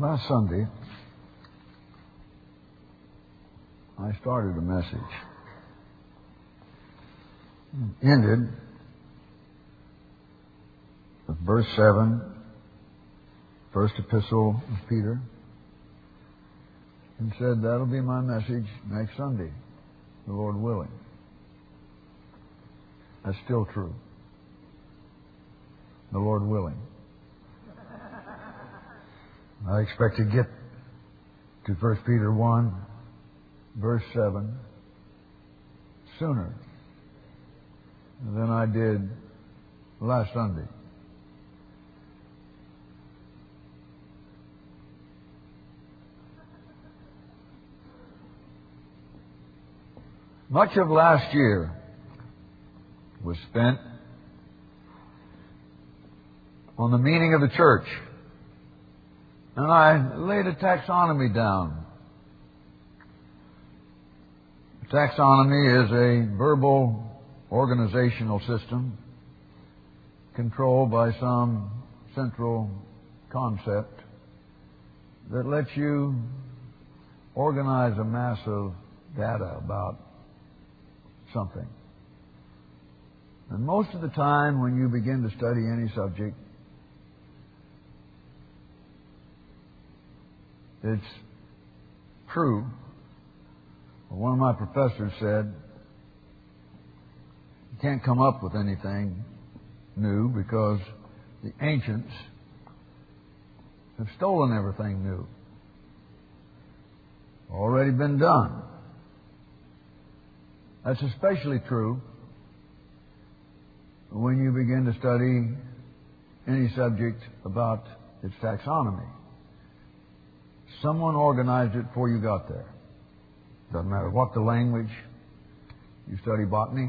Last Sunday, I started a message. Ended with verse 7, first epistle of Peter, and said that'll be my message next Sunday, the Lord willing. That's still true. The Lord willing. I expect to get to 1 Peter 1, verse 7, sooner than I did last Sunday. Much of last year was spent on the meaning of the church. And I laid a taxonomy down. Taxonomy is a verbal organizational system controlled by some central concept that lets you organize a mass of data about something. And most of the time when you begin to study any subject, it's true. One of my professors said, you can't come up with anything new because the ancients have stolen everything new. Already been done. That's especially true when you begin to study any subject about its taxonomy. Someone organized it before you got there. Doesn't matter what the language. You study botany.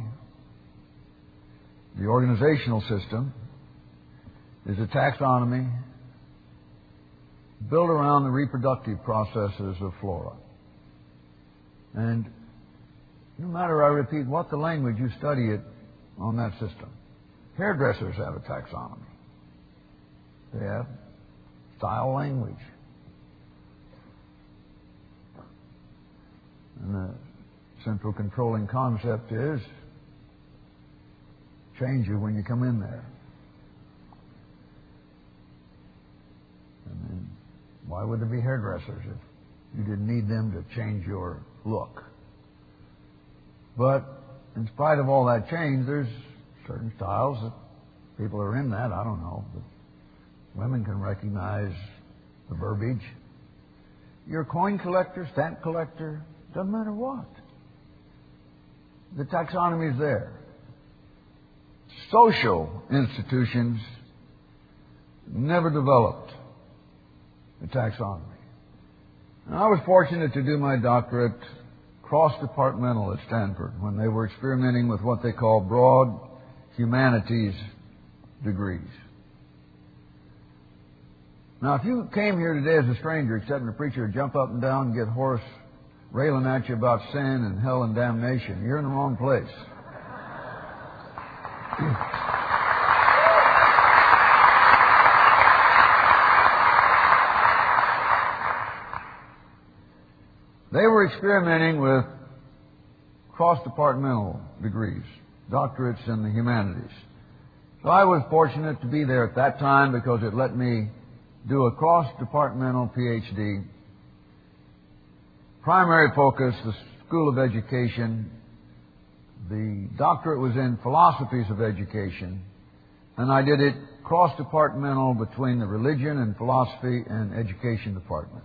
The organizational system is a taxonomy built around the reproductive processes of flora. And no matter, I repeat, what the language, you study it on that system. Hairdressers have a taxonomy. They have style language. And the central controlling concept is change you when you come in there. And then why would there be hairdressers if you didn't need them to change your look? But in spite of all that change, there's certain styles that people are in that. I don't know. But women can recognize the verbiage. You're a coin collector, stamp collector, doesn't matter what. The taxonomy is there. Social institutions never developed a taxonomy. And I was fortunate to do my doctorate cross-departmental at Stanford when they were experimenting with what they call broad humanities degrees. Now, if you came here today as a stranger expecting the preacher to jump up and down and get hoarse railing at you about sin and hell and damnation, you're in the wrong place. They were experimenting with cross-departmental degrees, doctorates in the humanities. So I was fortunate to be there at that time because it let me do a cross-departmental PhD. Primary focus, the School of Education. The doctorate was in philosophies of education. And I did it cross-departmental between the religion and philosophy and education departments.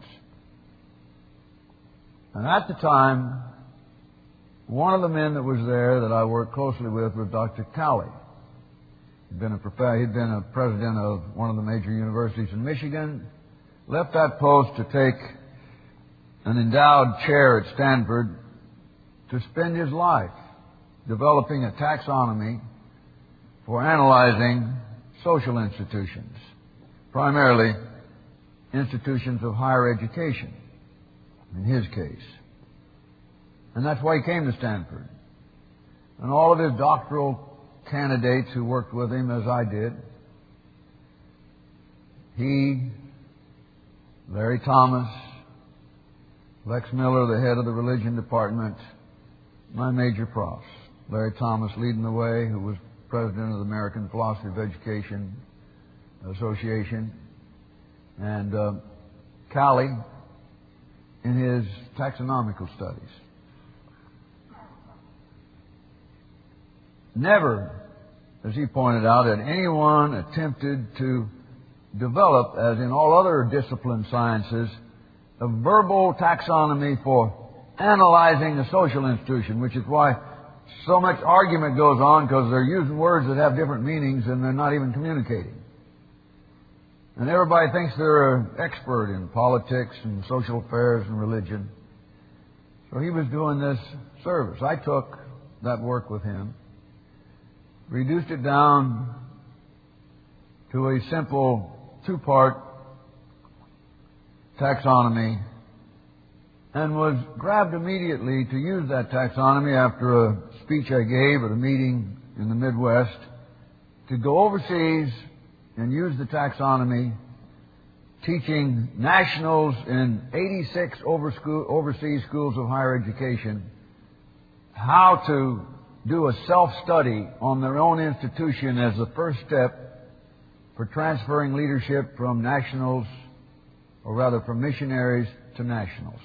And at the time, one of the men that was there that I worked closely with was Dr. Cowley. He'd been a president of one of the major universities in Michigan, left that post to take an endowed chair at Stanford to spend his life developing a taxonomy for analyzing social institutions, primarily institutions of higher education, in his case. And that's why he came to Stanford. And all of his doctoral candidates who worked with him, as I did, he Larry Thomas, Lex Miller, the head of the religion department, my major profs. Larry Thomas leading the way, who was president of the American Philosophy of Education Association, and Cowley in his taxonomical studies. Never, as he pointed out, had anyone attempted to develop, as in all other disciplined sciences, a verbal taxonomy for analyzing a social institution, which is why so much argument goes on, because they're using words that have different meanings and they're not even communicating. And everybody thinks they're an expert in politics and social affairs and religion. So he was doing this service. I took that work with him, reduced it down to a simple two-part taxonomy, and was grabbed immediately to use that taxonomy after a speech I gave at a meeting in the Midwest to go overseas and use the taxonomy, teaching nationals in 86 overseas schools of higher education how to do a self-study on their own institution as the first step for transferring leadership from nationals, or rather from missionaries to nationals.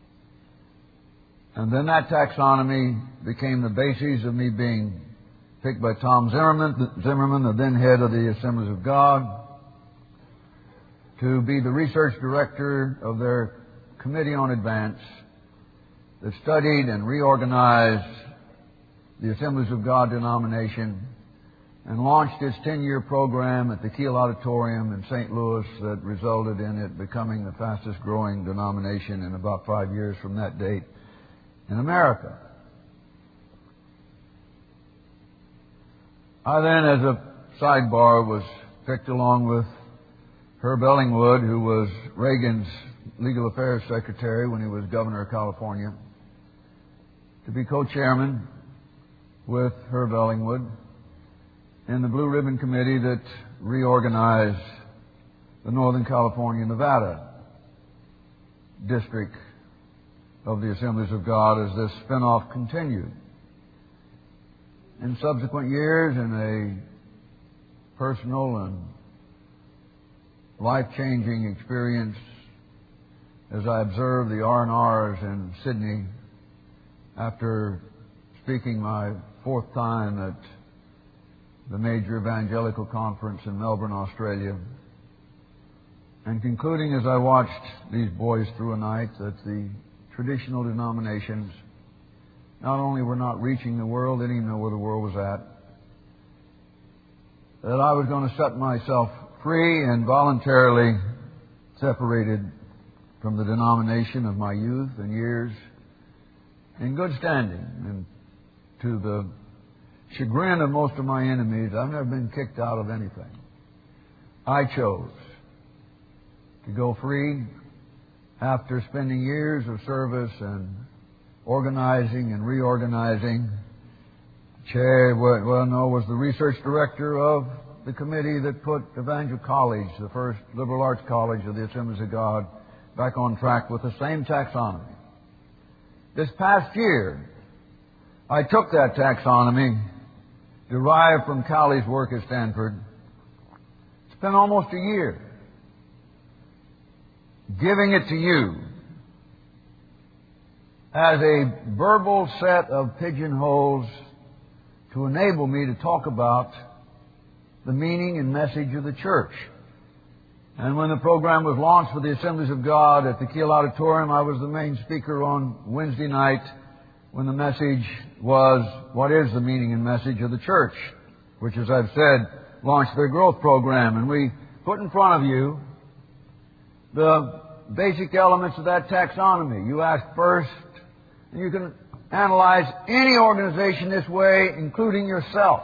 And then that taxonomy became the basis of me being picked by Tom Zimmerman, the then head of the Assemblies of God, to be the research director of their Committee on Advance that studied and reorganized the Assemblies of God denomination and launched its 10-year program at the Kiel Auditorium in St. Louis that resulted in it becoming the fastest growing denomination in about 5 years from that date in America. I then, as a sidebar, was picked along with Herb Ellingwood, who was Reagan's Legal Affairs Secretary when he was Governor of California, to be co-chairman with Herb Ellingwood in the Blue Ribbon Committee that reorganized the Northern California, Nevada district of the Assemblies of God as this spinoff continued. In subsequent years, in a personal and life-changing experience, as I observed the R&Rs in Sydney after speaking my fourth time at the major evangelical conference in Melbourne, Australia, and concluding as I watched these boys through a night that the traditional denominations not only were not reaching the world, they didn't even know where the world was at, that I was going to set myself free and voluntarily separated from the denomination of my youth and years in good standing. And to the chagrin of most of my enemies, I've never been kicked out of anything. I chose to go free after spending years of service and organizing and reorganizing. Was the research director of the committee that put Evangel College, the first liberal arts college of the Assemblies of God, back on track with the same taxonomy. This past year, I took that taxonomy, derived from Cowley's work at Stanford, spent almost a year giving it to you as a verbal set of pigeonholes to enable me to talk about the meaning and message of the church. And when the program was launched for the Assemblies of God at the Kiel Auditorium, I was the main speaker on Wednesday night when the message was, what is the meaning and message of the church? Which, as I've said, launched their growth program. And we put in front of you the basic elements of that taxonomy. You ask first, and you can analyze any organization this way, including yourself.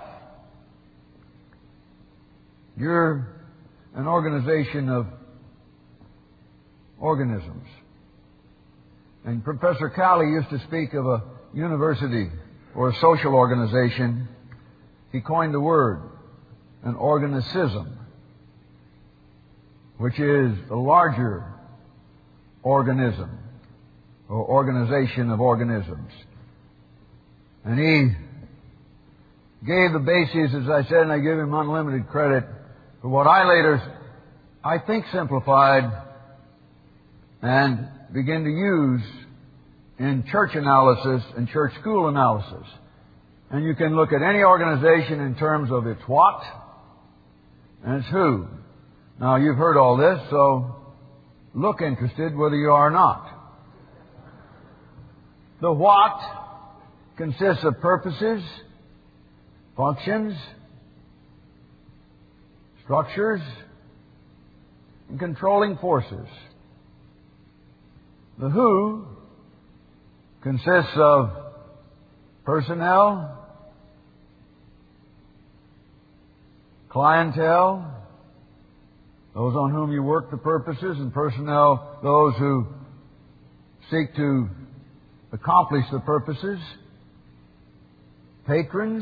You're an organization of organisms. And Professor Cowley used to speak of a university or a social organization. He coined the word, an organicism, which is a larger organism or organization of organisms. And he gave the bases, as I said, and I give him unlimited credit for what I later, I think, simplified and begin to use in church analysis and church school analysis. And you can look at any organization in terms of its what and its who. Now, you've heard all this, so look interested whether you are or not. The what consists of purposes, functions, structures, and controlling forces. The who consists of personnel, clientele, those on whom you work the purposes, and personnel, those who seek to accomplish the purposes, patrons,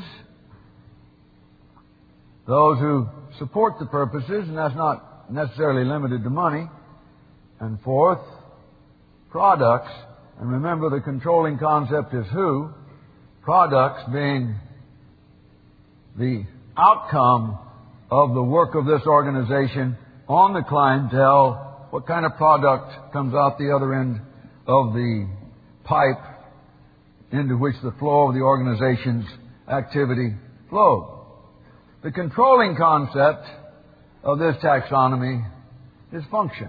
those who support the purposes, and that's not necessarily limited to money, and fourth, products. And remember, the controlling concept is who, products being the outcome of the work of this organization on the clientele. What kind of product comes out the other end of the pipe into which the flow of the organization's activity flows? The controlling concept of this taxonomy is function.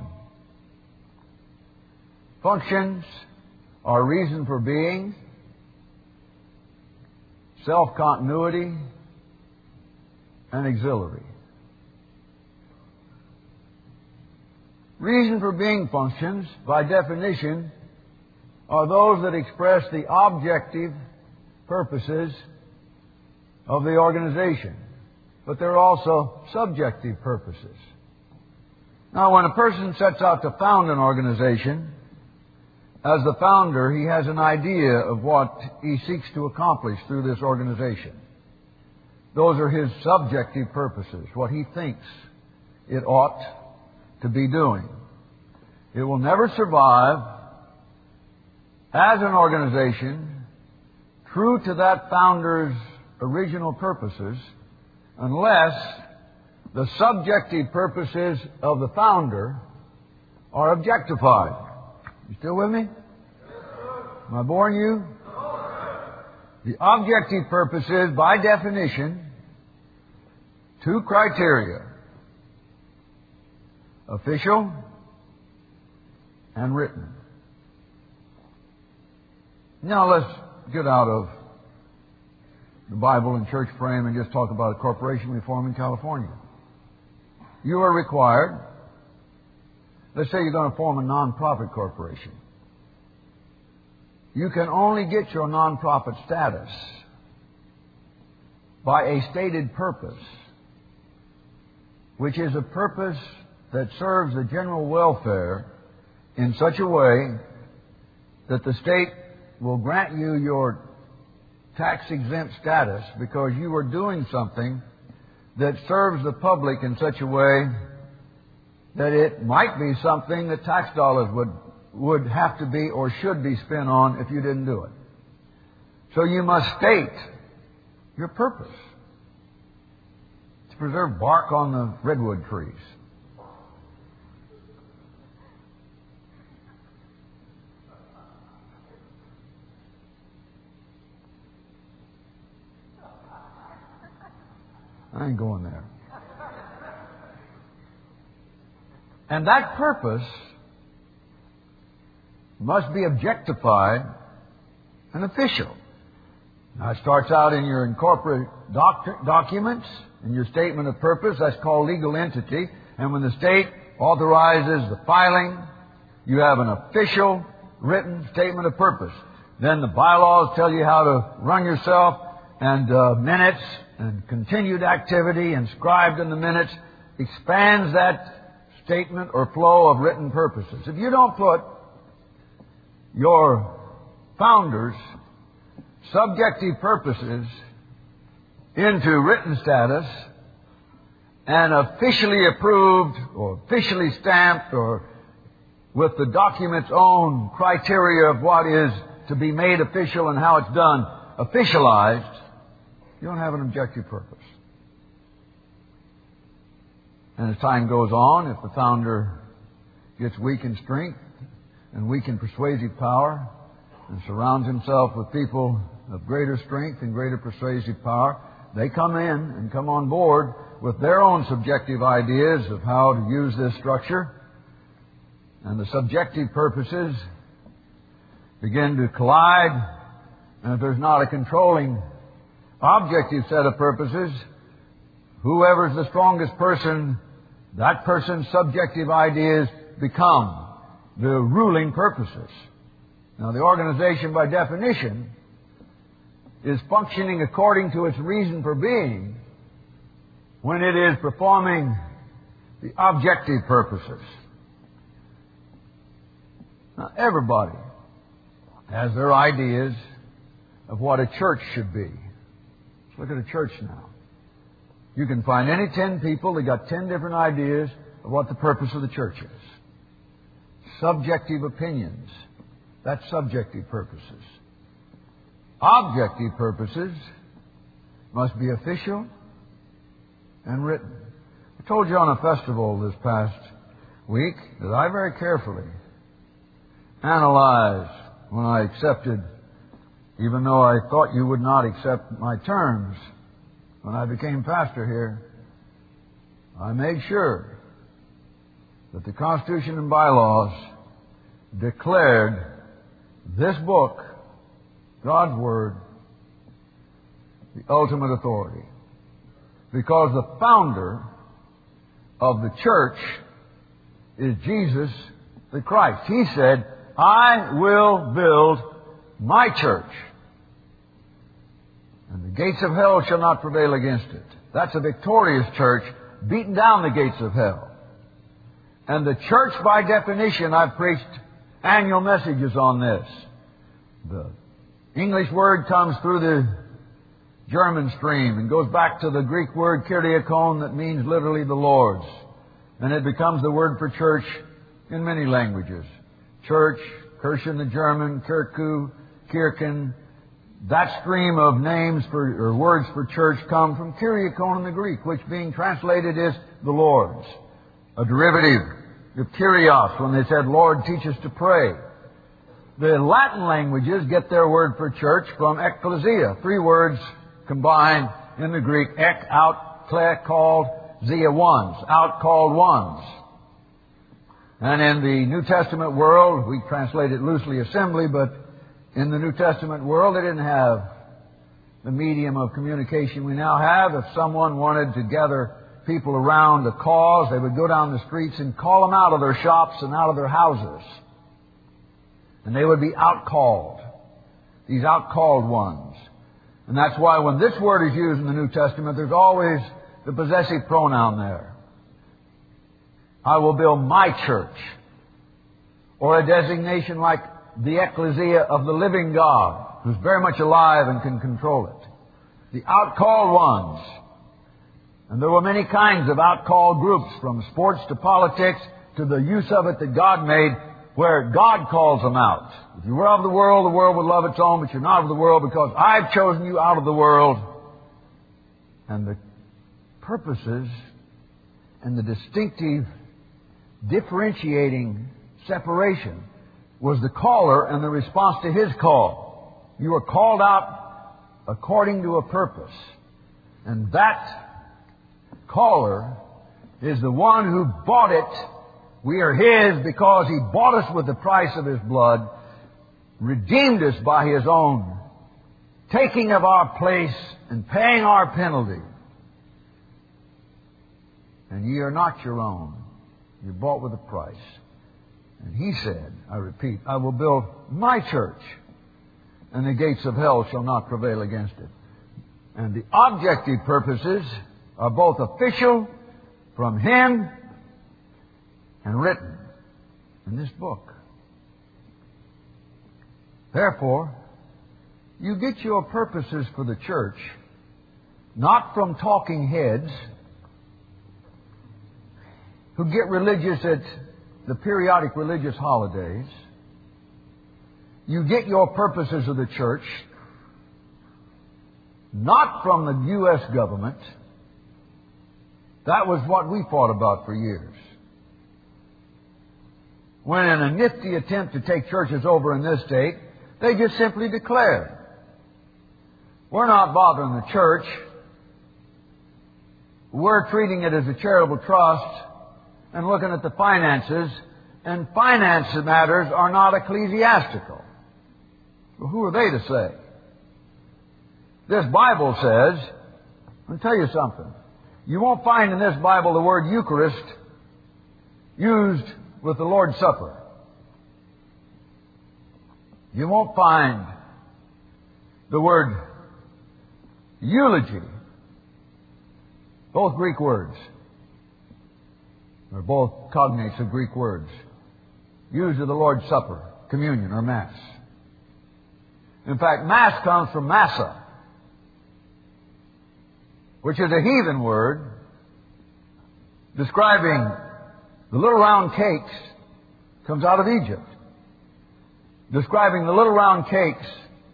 Functions are reason for being, self-continuity, and auxiliary. Reason for being functions, by definition, are those that express the objective purposes of the organization. But there are also subjective purposes. Now, when a person sets out to found an organization, as the founder, he has an idea of what he seeks to accomplish through this organization. Those are his subjective purposes, what he thinks it ought to be doing. It will never survive as an organization true to that founder's original purposes unless the subjective purposes of the founder are objectified. You still with me? Am I boring you? The objective purposes, by definition, two criteria: official and written. Now let's get out of the Bible and church frame and just talk about a corporation reform in California. You are required, let's say you're going to form a non-profit corporation. You can only get your non-profit status by a stated purpose, which is a purpose that serves the general welfare in such a way that the state will grant you your tax-exempt status because you are doing something that serves the public in such a way that it might be something that tax dollars would have to be or should be spent on if you didn't do it. So you must state your purpose: to preserve bark on the redwood trees. I ain't going there. And that purpose must be objectified and official. Now, it starts out in your incorporate documents, in your statement of purpose. That's called legal entity. And when the state authorizes the filing, you have an official written statement of purpose. Then the bylaws tell you how to run yourself, and minutes and continued activity inscribed in the minutes expands that statement or flow of written purposes. If you don't put your founders' subjective purposes into written status and officially approved or officially stamped or with the document's own criteria of what is to be made official and how it's done officialized, you don't have an objective purpose. And as time goes on, if the founder gets weak in strength and weak in persuasive power and surrounds himself with people of greater strength and greater persuasive power, they come in and come on board with their own subjective ideas of how to use this structure. And the subjective purposes begin to collide. And if there's not a controlling objective set of purposes, whoever's the strongest person, that person's subjective ideas become the ruling purposes. Now, the organization, by definition, is functioning according to its reason for being when it is performing the objective purposes. Now, everybody has their ideas of what a church should be. Let's look at a church now. You can find any 10 people that got 10 different ideas of what the purpose of the church is. Subjective opinions. That's subjective purposes. Objective purposes must be official and written. I told you on a festival this past week that I very carefully analyzed when I accepted, even though I thought you would not accept my terms when I became pastor here, I made sure that the Constitution and bylaws declared this book, God's Word, the ultimate authority. Because the founder of the church is Jesus the Christ. He said, I will build my church, and the gates of hell shall not prevail against it. That's a victorious church, beating down the gates of hell. And the church, by definition, I've preached annual messages on this. The English word comes through the German stream and goes back to the Greek word kyriakon that means literally the Lord's. And it becomes the word for church in many languages. Church, Kirche in the German, Kirku, Kirchen. That stream of names for, or words for church come from kyriakon in the Greek, which being translated is the Lord's. A derivative of kyrios when they said, Lord, teach us to pray. The Latin languages get their word for church from ecclesia. 3 words combined in the Greek. Ek, out, kle, called, zia, ones. Out, called, ones. And in the New Testament world, we translate it loosely assembly, but in the New Testament world, they didn't have the medium of communication we now have. If someone wanted to gather people around a cause, they would go down the streets and call them out of their shops and out of their houses. And they would be outcalled. These outcalled ones. And that's why when this word is used in the New Testament, there's always the possessive pronoun there. I will build my church. Or a designation like the ecclesia of the living God, who's very much alive and can control it. The outcalled ones. And there were many kinds of outcalled groups, from sports to politics to the use of it that God made, where God calls them out. If you were of the world would love its own, but you're not of the world because I've chosen you out of the world. And the purposes and the distinctive differentiating separation was the caller and the response to his call. You were called out according to a purpose. And that caller is the one who bought it. We are His because He bought us with the price of His blood, redeemed us by His own taking of our place and paying our penalty. And ye are not your own. You're bought with a price. And He said, I repeat, I will build my church, and the gates of hell shall not prevail against it. And the objective purposes are both official from Him and written in this book. Therefore, you get your purposes for the church not from talking heads who get religious at the periodic religious holidays. You get your purposes of the church not from the U.S. government. That was what we fought about for years. When in a nifty attempt to take churches over in this state, they just simply declared, we're not bothering the church. We're treating it as a charitable trust and looking at the finances, and finance matters are not ecclesiastical. Well, who are they to say? This Bible says, I'll tell you something. You won't find in this Bible the word Eucharist used with the Lord's Supper. You won't find the word eulogy, both Greek words, or both cognates of Greek words, used with the Lord's Supper, communion, or Mass. In fact, Mass comes from Massa, which is a heathen word describing the little round cakes, comes out of Egypt, describing the little round cakes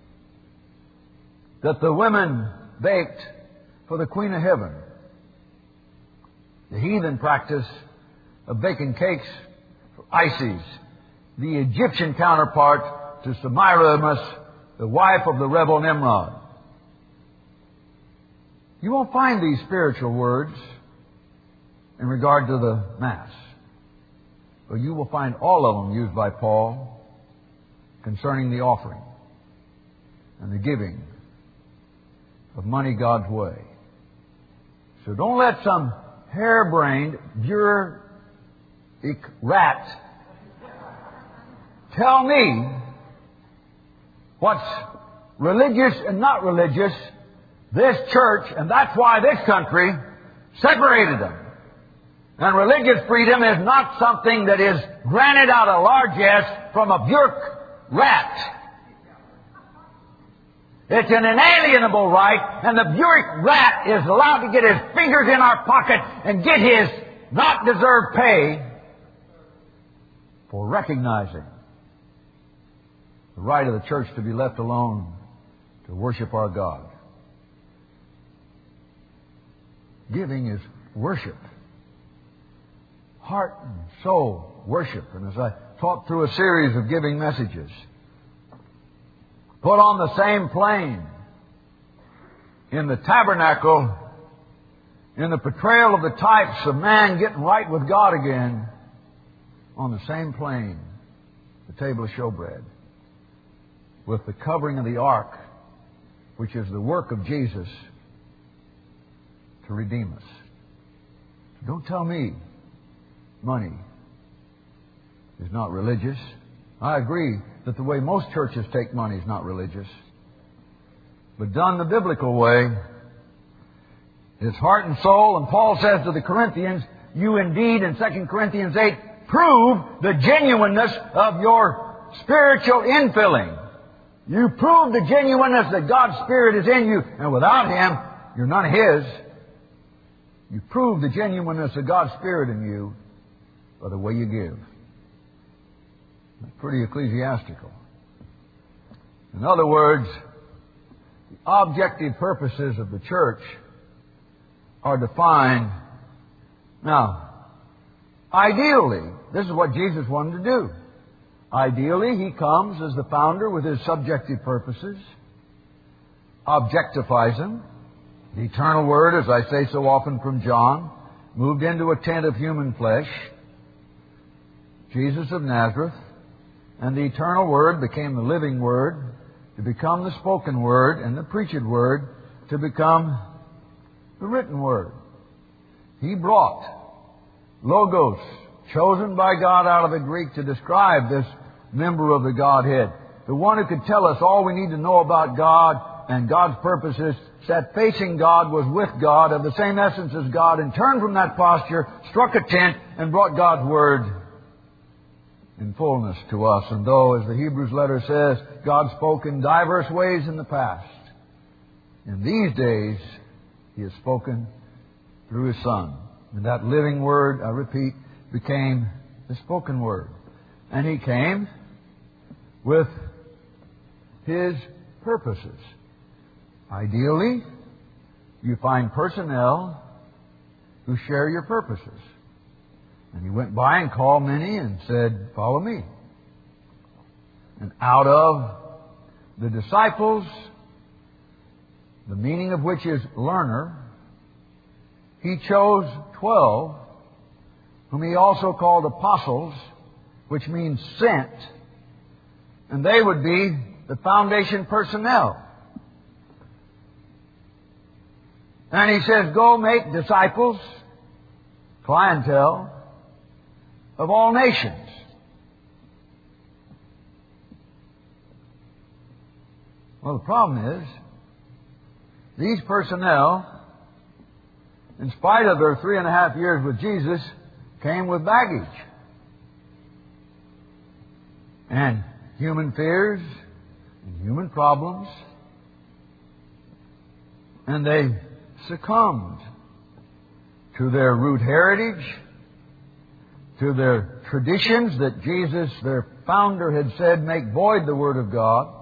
that the women baked for the Queen of Heaven. The heathen practice of baking cakes for Isis, the Egyptian counterpart to Semiramis, the wife of the rebel Nimrod. You won't find these spiritual words in regard to the Mass. But you will find all of them used by Paul concerning the offering and the giving of money God's way. So don't let some harebrained bureaucrat tell me what's religious and not religious. This church, and that's why this country separated them. And religious freedom is not something that is granted out of largesse from a bureaucrat. It's an inalienable right, and the bureaucrat is allowed to get his fingers in our pocket and get his not deserved pay for recognizing the right of the church to be left alone to worship our God. Giving is worship. Heart and soul worship. And as I taught through a series of giving messages, put on the same plane in the tabernacle, in the portrayal of the types of man getting right with God again, on the same plane, the table of showbread, with the covering of the ark, which is the work of Jesus to redeem us. Don't tell me money is not religious. I agree that the way most churches take money is not religious. But done the biblical way, it's heart and soul. And Paul says to the Corinthians, you indeed, in 2 Corinthians 8, prove the genuineness of your spiritual infilling. You prove the genuineness that God's Spirit is in you, and without Him, you're none of His. You prove the genuineness of God's Spirit in you by the way you give. That's pretty ecclesiastical. In other words, the objective purposes of the church are defined. Now, ideally, this is what Jesus wanted to do. Ideally, He comes as the founder with His subjective purposes, objectifies them. The eternal Word, as I say so often from John, moved into a tent of human flesh, Jesus of Nazareth, and the eternal Word became the living Word, to become the spoken Word, and the preached Word to become the written Word. He brought Logos, chosen by God out of the Greek to describe this member of the Godhead, the one who could tell us all we need to know about God and God's purposes, sat facing God, was with God, of the same essence as God, and turned from that posture, struck a tent, and brought God's Word in fullness to us. And though, as the Hebrews letter says, God spoke in diverse ways in the past, in these days He has spoken through His Son. And that living Word, I repeat, became the spoken word. And He came with His purposes. Ideally, you find personnel who share your purposes. And He went by and called many and said, "Follow me." And out of the disciples, the meaning of which is learner, He chose 12, whom He also called apostles, which means sent, and they would be the foundation personnel. And He says, "Go make disciples," clientele, "of all nations." Well, the problem is, these personnel, in spite of their 3.5 years with Jesus, came with baggage and human fears and human problems, and they succumbed to their root heritage, to their traditions that Jesus, their founder, had said make void the Word of God.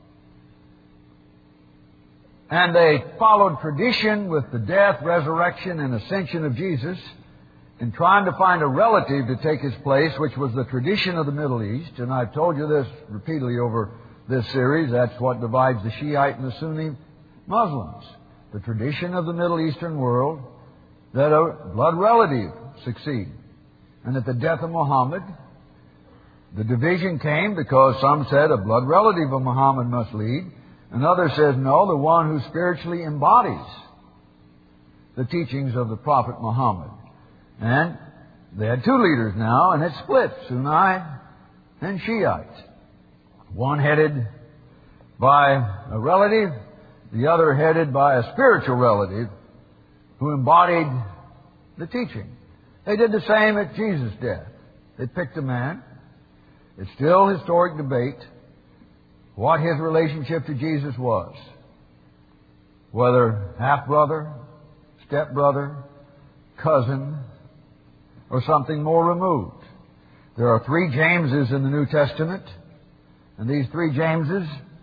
And they followed tradition with the death, resurrection, and ascension of Jesus in trying to find a relative to take His place, which was the tradition of the Middle East. And I've told you this repeatedly over this series. That's what divides the Shiite and the Sunni Muslims. The tradition of the Middle Eastern world that a blood relative succeed. And at the death of Muhammad, the division came because some said a blood relative of Muhammad must lead. Another says, no, the one who spiritually embodies the teachings of the Prophet Muhammad. And they had two leaders now, and it split, Sunni and Shiite. One headed by a relative, the other headed by a spiritual relative who embodied the teaching. They did the same at Jesus' death. They picked a man. It's still historic debate what his relationship to Jesus was. Whether half-brother, step-brother, cousin, or something more removed. There are 3 Jameses in the New Testament. And these 3 Jameses,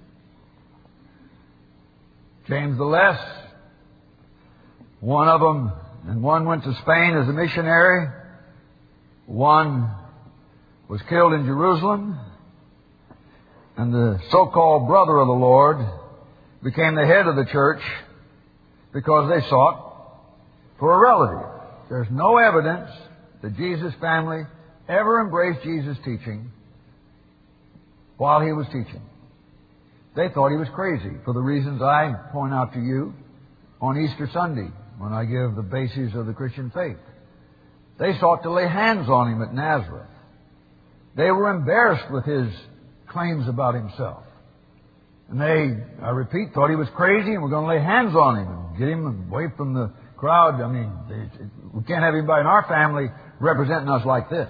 James the Less, one of them, and one went to Spain as a missionary. One was killed in Jerusalem. And the so-called brother of the Lord became the head of the church because they sought for a relative. There's no evidence that Jesus' family ever embraced Jesus' teaching while He was teaching. They thought He was crazy for the reasons I point out to you on Easter Sunday when I give the bases of the Christian faith. They sought to lay hands on Him at Nazareth. They were embarrassed with His claims about Himself. And they, I repeat, thought He was crazy and were going to lay hands on Him and get Him away from the crowd. I mean, we can't have anybody in our family representing us like this.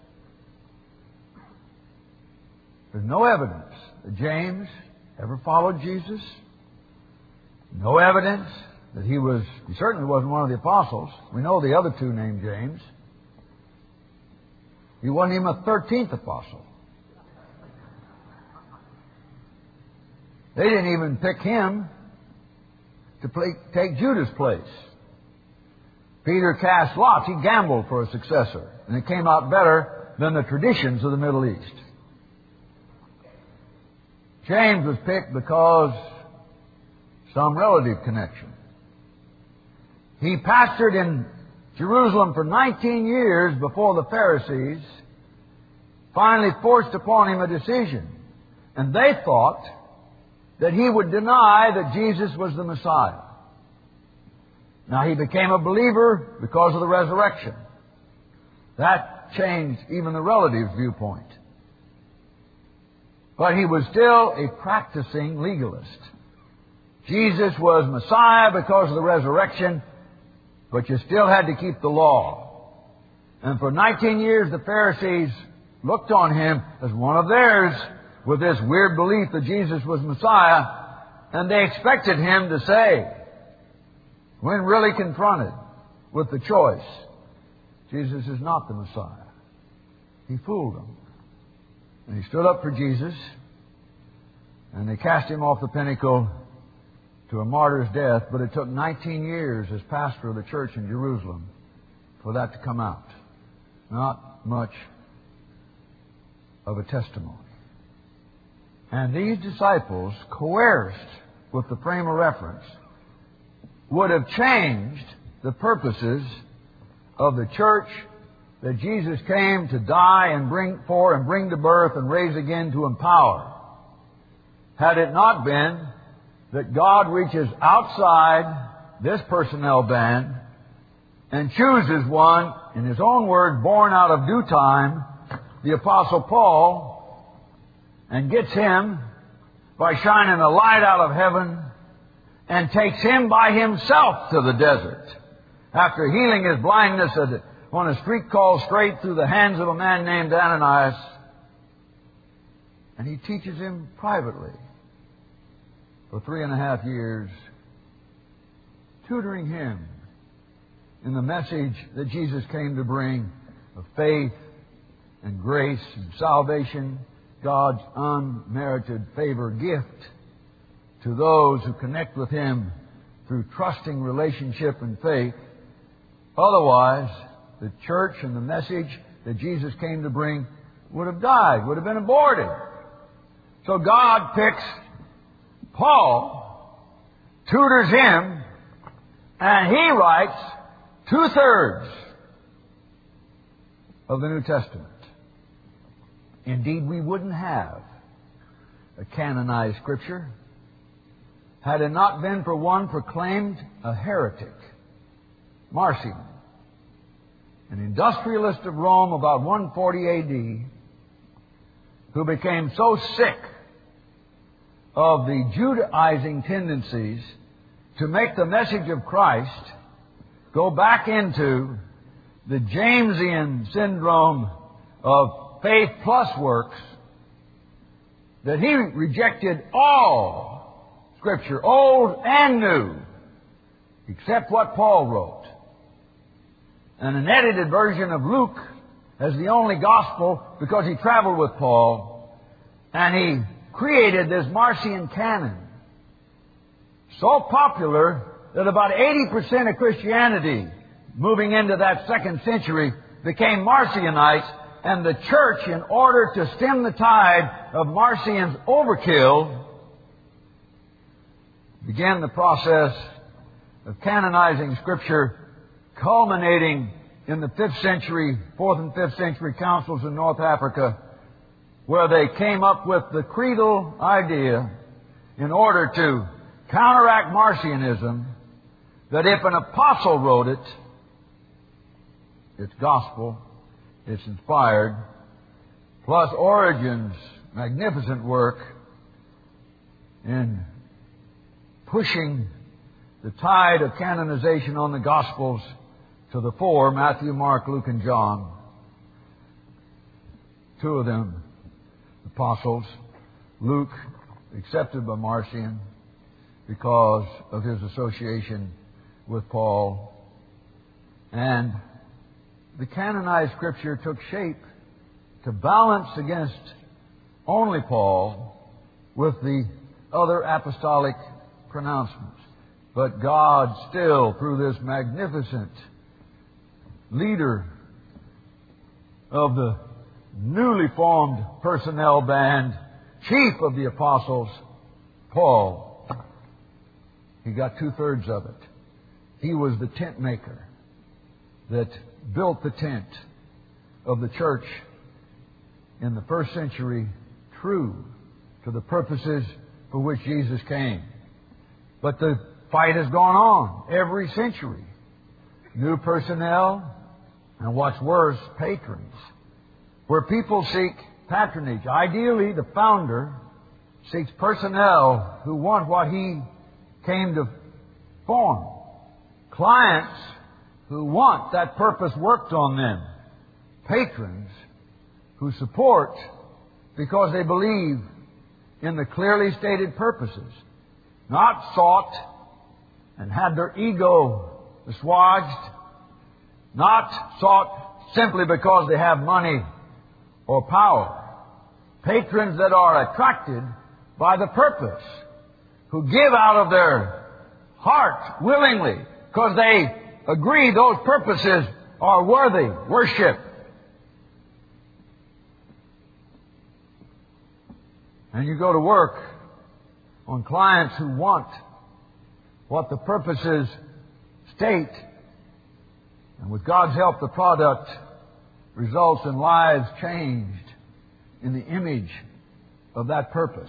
There's no evidence that James ever followed Jesus. No evidence that he certainly wasn't one of the apostles. We know the other 2 named James. He wasn't even a 13th apostle. They didn't even pick him to take Judas' place. Peter cast lots. He gambled for a successor. And it came out better than the traditions of the Middle East. James was picked because some relative connection. He pastored in Jerusalem for 19 years before the Pharisees finally forced upon him a decision. And they thought that he would deny that Jesus was the Messiah. Now, he became a believer because of the resurrection. That changed even the relative's viewpoint. But he was still a practicing legalist. Jesus was Messiah because of the resurrection, but you still had to keep the law. And for 19 years, the Pharisees looked on him as one of theirs with this weird belief that Jesus was Messiah, and they expected him to say, when really confronted with the choice, Jesus is not the Messiah. He fooled them. And he stood up for Jesus, and they cast him off the pinnacle to a martyr's death, but it took 19 years as pastor of the church in Jerusalem for that to come out. Not much of a testimony. And these disciples, coerced with the frame of reference, would have changed the purposes of the church that Jesus came to die and bring to birth and raise again to empower, had it not been that God reaches outside this personnel band and chooses one, in His own word, born out of due time, the Apostle Paul, and gets him by shining a light out of heaven and takes him by himself to the desert after healing his blindness on a street called Straight through the hands of a man named Ananias. And he teaches him privately for 3.5 years, tutoring him in the message that Jesus came to bring of faith and grace and salvation, God's unmerited favor gift to those who connect with Him through trusting relationship and faith. Otherwise, the church and the message that Jesus came to bring would have died, would have been aborted. So God picks Paul, tutors him, and he writes 2/3 of the New Testament. Indeed, we wouldn't have a canonized Scripture had it not been for one proclaimed a heretic, Marcion, an industrialist of Rome about 140 A.D., who became so sick of the Judaizing tendencies to make the message of Christ go back into the Jamesian syndrome of faith plus works, that he rejected all Scripture, old and new, except what Paul wrote. And an edited version of Luke as the only gospel because he traveled with Paul, and he created this Marcion canon. So popular that about 80% of Christianity moving into that 2nd century became Marcionites, and the church, in order to stem the tide of Marcion's overkill, began the process of canonizing Scripture, culminating in the 5th century, 4th and 5th century councils in North Africa, where they came up with the creedal idea in order to counteract Marcionism, that if an apostle wrote it, it's gospel, it's inspired, plus Origen's magnificent work in pushing the tide of canonization on the Gospels to the 4, Matthew, Mark, Luke, and John. 2 of them, apostles. Luke, accepted by Marcion because of his association with Paul. And the canonized Scripture took shape to balance against only Paul with the other apostolic pronouncements. But God still, through this magnificent leader of the newly formed personnel band, chief of the apostles, Paul, he got 2/3 of it. He was the tent maker that built the tent of the church in the 1st century, true to the purposes for which Jesus came. But the fight has gone on every century. New personnel, and what's worse, patrons, where people seek patronage. Ideally, the founder seeks personnel who want what he came to form. Clients who want that purpose worked on them. Patrons who support because they believe in the clearly stated purposes, not sought and had their ego assuaged, not sought simply because they have money or power. Patrons that are attracted by the purpose, who give out of their heart willingly because they agree those purposes are worthy worship. And you go to work on clients who want what the purposes state, and with God's help the product results in lives changed in the image of that purpose.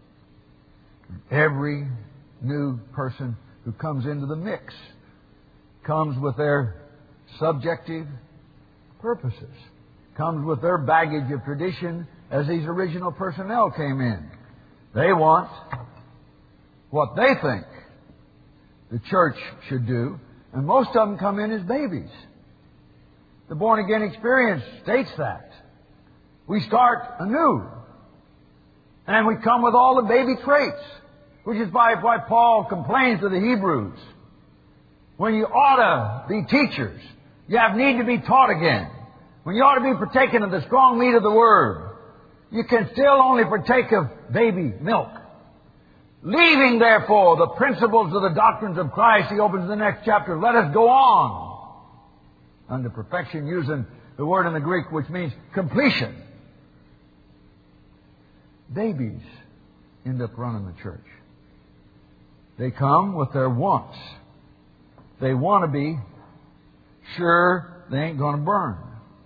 Every new person who comes into the mix comes with their subjective purposes, comes with their baggage of tradition as these original personnel came in. They want what they think the church should do, and most of them come in as babies. The born-again experience states that. We start anew, and we come with all the baby traits, which is why Paul complains to the Hebrews. When you ought to be teachers, you have need to be taught again. When you ought to be partaking of the strong meat of the Word, you can still only partake of baby milk. Leaving, therefore, the principles of the doctrines of Christ, he opens the next chapter. Let us go on unto perfection, using the word in the Greek which means completion. Babies end up running the church. They come with their wants. They want to be sure they ain't going to burn.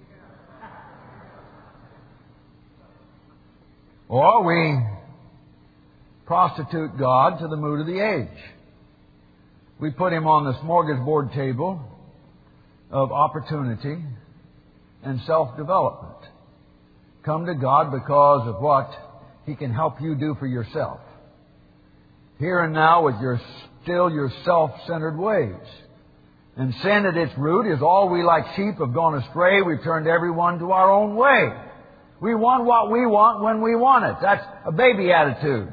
Or we prostitute God to the mood of the age. We put Him on the smorgasbord table of opportunity and self-development. Come to God because of what He can help you do for yourself. Here and now with your self-centered ways. And sin at its root is all we like sheep have gone astray. We've turned everyone to our own way. We want what we want when we want it. That's a baby attitude.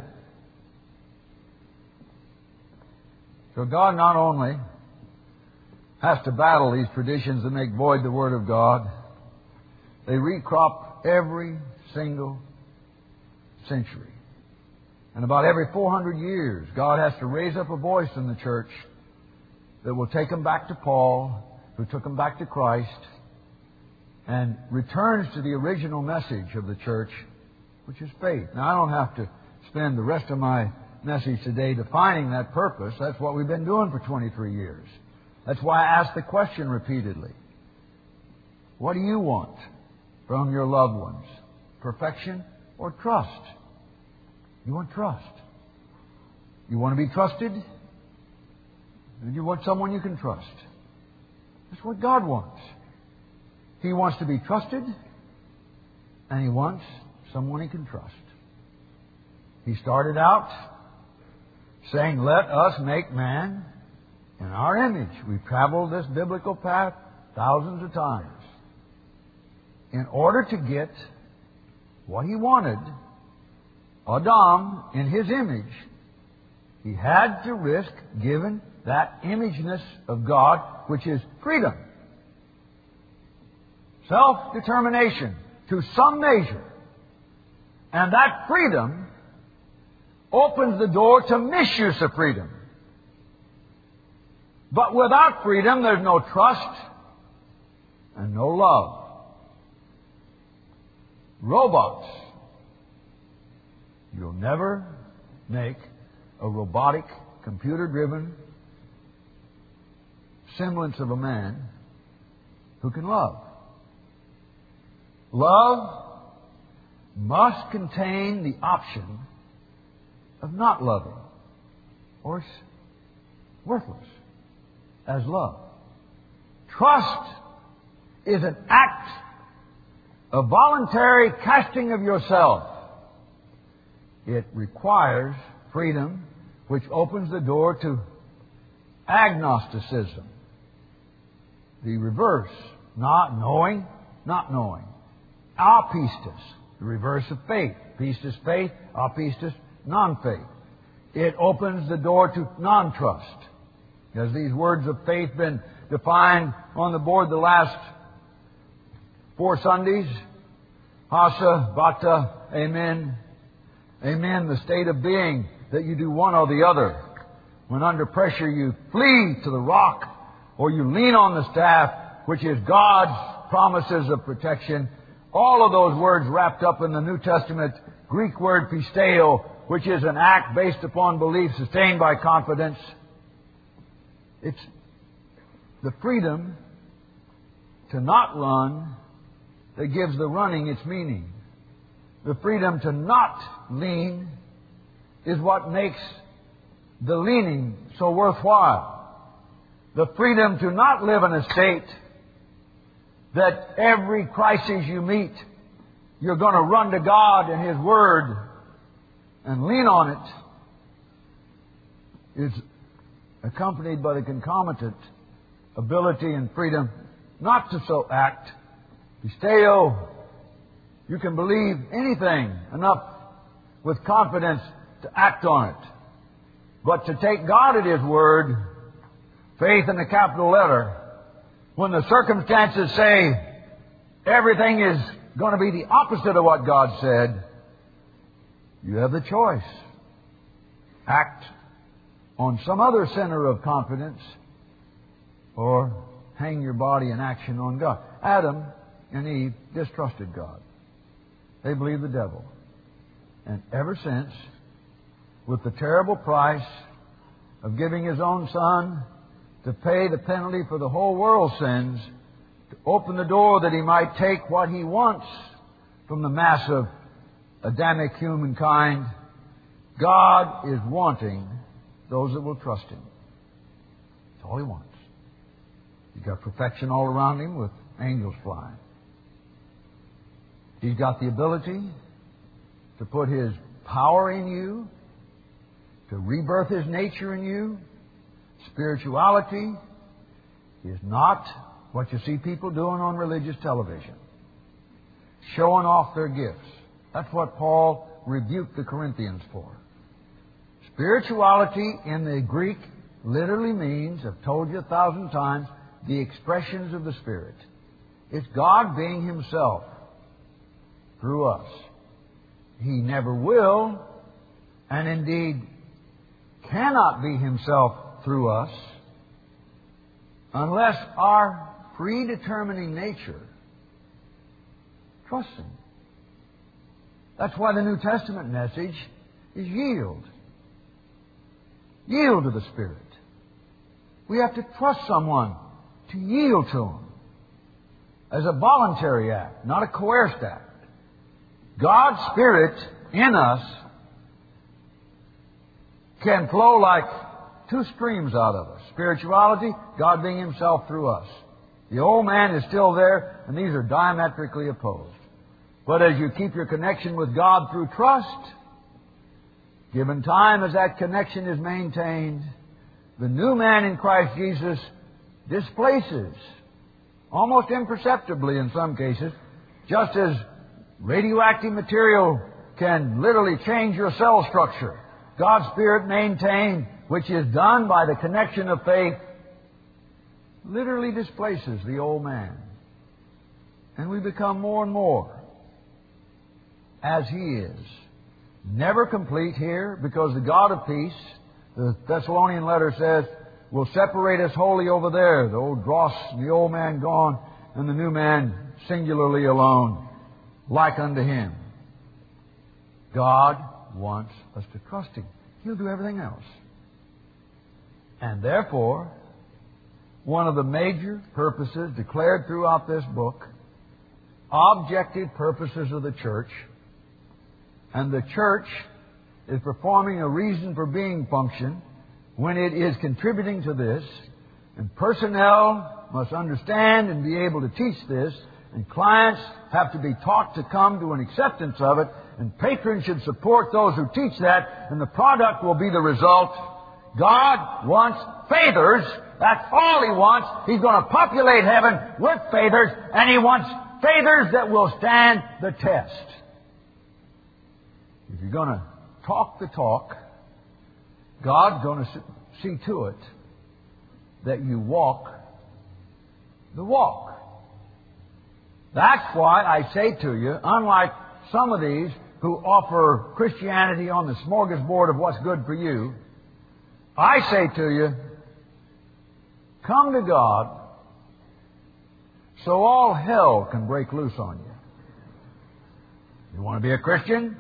So God not only has to battle these traditions that make void the Word of God, they recrop every single century. And about every 400 years, God has to raise up a voice in the church that will take them back to Paul, who took them back to Christ, and returns to the original message of the church, which is faith. Now, I don't have to spend the rest of my message today defining that purpose. That's what we've been doing for 23 years. That's why I ask the question repeatedly. What do you want from your loved ones? Perfection or trust? You want trust. You want to be trusted? And you want someone you can trust. That's what God wants. He wants to be trusted, and He wants someone He can trust. He started out saying, let us make man in our image. We've traveled this biblical path thousands of times. In order to get what He wanted, Adam, in His image, He had to risk giving that imageness of God, which is freedom. Self-determination to some measure. And that freedom opens the door to misuse of freedom. But without freedom, there's no trust and no love. Robots. You'll never make a robotic, computer-driven semblance of a man who can love. Love must contain the option of not loving, or it's worthless as love. Trust is an act of voluntary casting of yourself. It requires freedom, which opens the door to agnosticism. The reverse, not knowing, not knowing. Apistis, the reverse of faith. Pistis, faith. Apistis, non-faith. It opens the door to non-trust. As these words of faith been defined on the board the last 4 Sundays, Hasa, Bata, Amen. Amen, the state of being that you do one or the other. When under pressure you flee to the rock or you lean on the staff, which is God's promises of protection. All of those words wrapped up in the New Testament Greek word pisteo, which is an act based upon belief sustained by confidence. It's the freedom to not run that gives the running its meaning. The freedom to not lean is what makes the leaning so worthwhile. The freedom to not live in a state that every crisis you meet, you're going to run to God and His Word and lean on it, is accompanied by the concomitant ability and freedom not to so act. Pisteo, you can believe anything enough with confidence to act on it. But to take God at His Word, faith in the capital letter, when the circumstances say everything is going to be the opposite of what God said, you have the choice. Act on some other center of confidence or hang your body in action on God. Adam and Eve distrusted God. They believed the devil. And ever since, with the terrible price of giving His own Son to pay the penalty for the whole world's sins, to open the door that He might take what He wants from the mass of Adamic humankind, God is wanting those that will trust Him. That's all He wants. He's got perfection all around Him with angels flying. He's got the ability to put His power in you, to rebirth His nature in you. Spirituality is not what you see people doing on religious television, showing off their gifts. That's what Paul rebuked the Corinthians for. Spirituality in the Greek literally means, I've told you 1,000 times, the expressions of the Spirit. It's God being Himself through us. He never will, and indeed cannot be Himself through us unless our predetermining nature trusts Him. That's why the New Testament message is yield. Yield to the Spirit. We have to trust someone to yield to Him as a voluntary act, not a coerced act. God's Spirit in us can flow like two streams out of us. Spirituality, God being Himself through us. The old man is still there, and these are diametrically opposed. But as you keep your connection with God through trust, given time as that connection is maintained, the new man in Christ Jesus displaces, almost imperceptibly in some cases, just as radioactive material can literally change your cell structure. God's Spirit maintained, which is done by the connection of faith, literally displaces the old man. And we become more and more as He is. Never complete here, because the God of peace, the Thessalonian letter says, will separate us wholly over there. The old dross, the old man gone, and the new man singularly alone, like unto Him. God wants us to trust Him. He'll do everything else. And therefore, one of the major purposes declared throughout this book, objective purposes of the church, and the church is performing a reason for being function when it is contributing to this, and personnel must understand and be able to teach this, and clients have to be taught to come to an acceptance of it, and patrons should support those who teach that, and the product will be the result. God wants faithers. That's all He wants. He's going to populate heaven with faithers, and He wants faithers that will stand the test. If you're going to talk the talk, God's going to see to it that you walk the walk. That's why I say to you, unlike some of these who offer Christianity on the smorgasbord of what's good for you, I say to you, come to God so all hell can break loose on you. You want to be a Christian?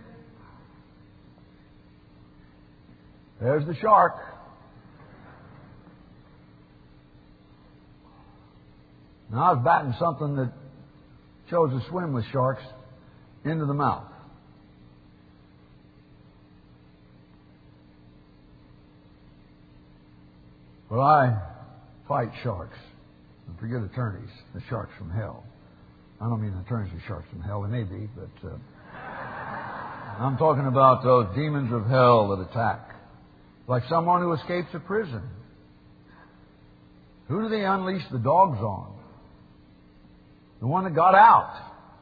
There's the shark. Now, I was batting something that chose to swim with sharks into the mouth. Well, I fight sharks. And forget attorneys, the sharks from hell. I don't mean attorneys are sharks from hell. They may be, but I'm talking about those demons of hell that attack. Like someone who escapes a prison. Who do they unleash the dogs on? The one that got out.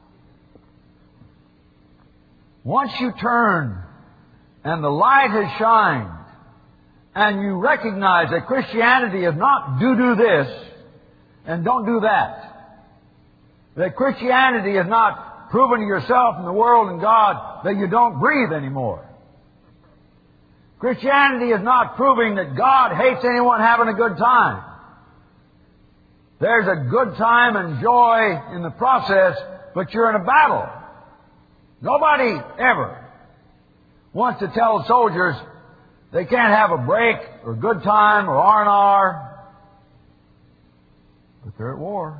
Once you turn and the light has shined and you recognize that Christianity is not do this and don't do that. That Christianity is not proving to yourself and the world and God that you don't breathe anymore. Christianity is not proving that God hates anyone having a good time. There's a good time and joy in the process, but you're in a battle. Nobody ever wants to tell soldiers they can't have a break or good time or R&R. But they're at war.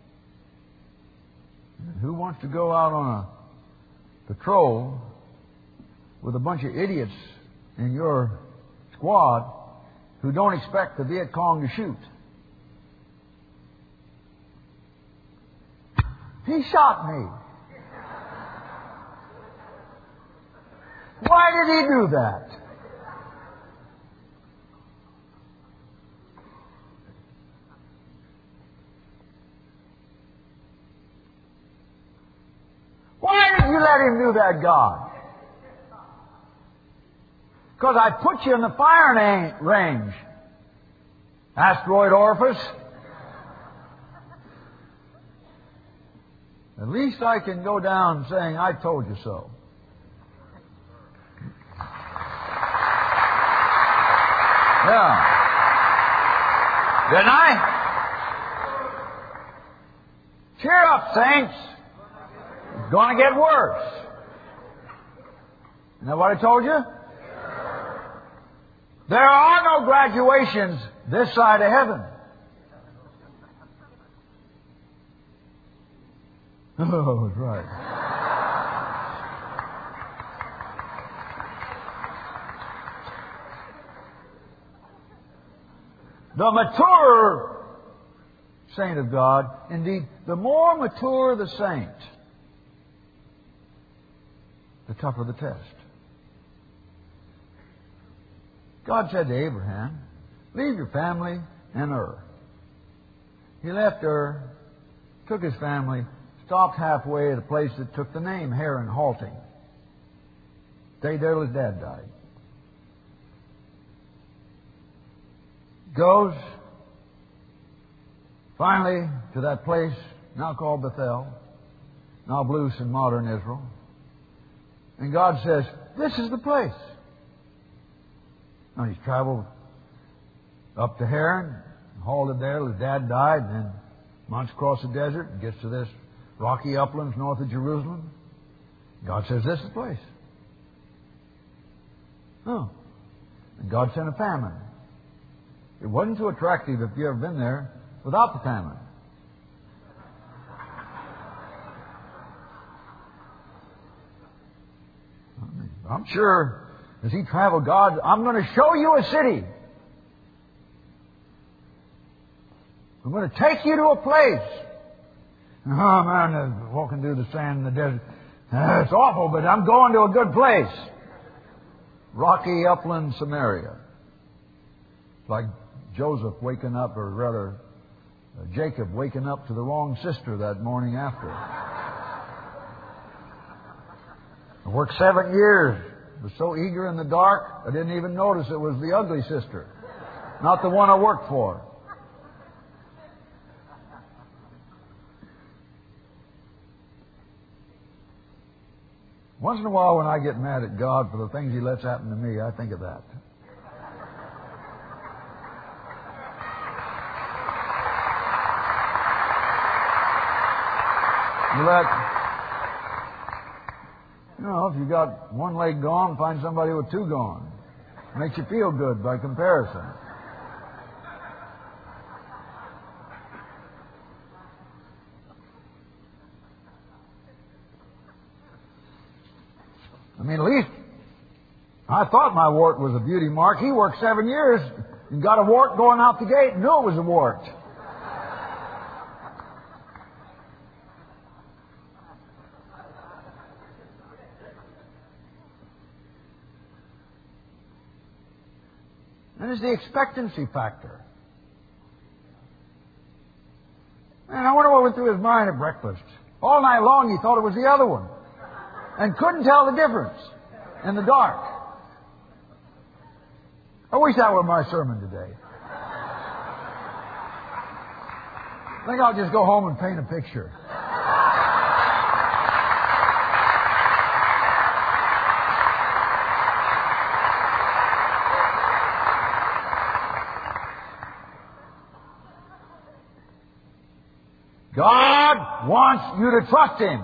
And who wants to go out on a patrol with a bunch of idiots in your squad who don't expect the Viet Cong to shoot? He shot me. Why did he do that? Why did you let him do that, God? Because I put you in the firing range, asteroid orifice. At least I can go down saying, I told you so. Yeah. Didn't I? Cheer up, saints. It's going to get worse. Isn't that what I told you? There are no graduations this side of heaven. Oh, that's right. The mature saint of God, indeed, the more mature the saint, the tougher the test. God said to Abraham, leave your family and Ur. He left Ur, took his family, stopped halfway at a place that took the name Haran, halting. Stayed there till his dad died. Goes finally to that place now called Bethel, now Nablus in modern Israel. And God says, this is the place. Now he's traveled up to Haran, halted there till his dad died, and then months across the desert and gets to this rocky uplands north of Jerusalem. God says, this is the place. Oh. And God sent a famine. It wasn't too attractive if you've ever been there without the famine. I'm sure as he traveled, God, I'm going to show you a city. I'm going to take you to a place. Oh man, walking through the sand in the desert. It's awful, but I'm going to a good place. Rocky upland Samaria. It's like Joseph waking up, or rather, Jacob waking up to the wrong sister that morning after. I worked 7 years. I was so eager in the dark, I didn't even notice it was the ugly sister, not the one I worked for. Once in a while when I get mad at God for the things He lets happen to me, I think of that. If you got one leg gone, find somebody with two gone. Makes you feel good by comparison. I mean, at least I thought my wart was a beauty mark. He worked 7 years and got a wart going out the gate and knew it was a wart. And it's the expectancy factor. And I wonder what went through his mind at breakfast. All night long he thought it was the other one. And couldn't tell the difference in the dark. I wish that were my sermon today. I think I'll just go home and paint a picture. God wants you to trust Him.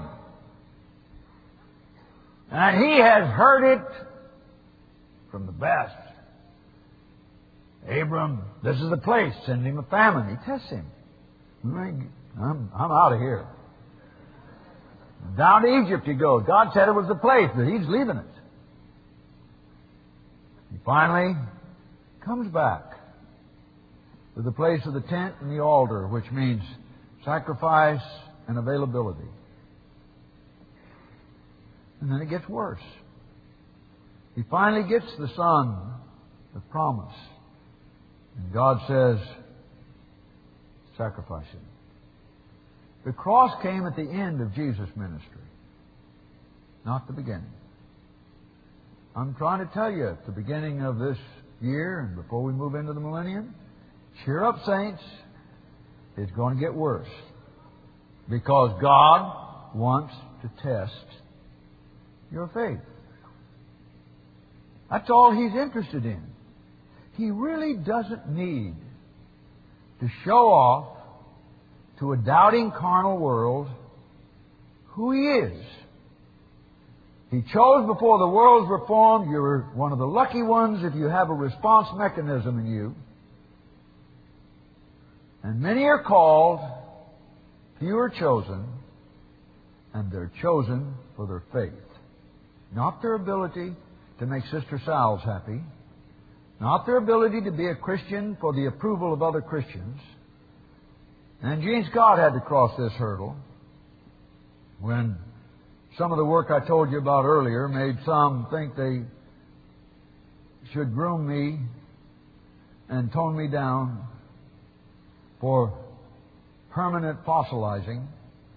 And He has heard it from the best. Abram, this is the place. Send him a famine. He tests him. I'm out of here. Down to Egypt he goes. God said it was the place, but he's leaving it. He finally comes back to the place of the tent and the altar, which means sacrifice and availability. And then it gets worse. He finally gets the son of promise. And God says, sacrifice him. The cross came at the end of Jesus' ministry, not the beginning. I'm trying to tell you at the beginning of this year and before we move into the millennium, cheer up, saints. It's going to get worse. Because God wants to test your faith. That's all He's interested in. He really doesn't need to show off to a doubting carnal world who He is. He chose before the worlds were formed. You're one of the lucky ones if you have a response mechanism in you. And many are called, few are chosen, and they're chosen for their faith. Not their ability to make Sister Sal's happy. Not their ability to be a Christian for the approval of other Christians. And Gene Scott had to cross this hurdle when some of the work I told you about earlier made some think they should groom me and tone me down for permanent fossilizing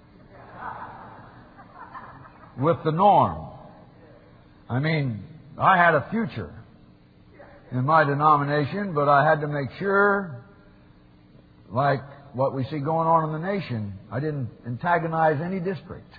with the norm. I mean, I had a future in my denomination, but I had to make sure, like what we see going on in the nation, I didn't antagonize any district.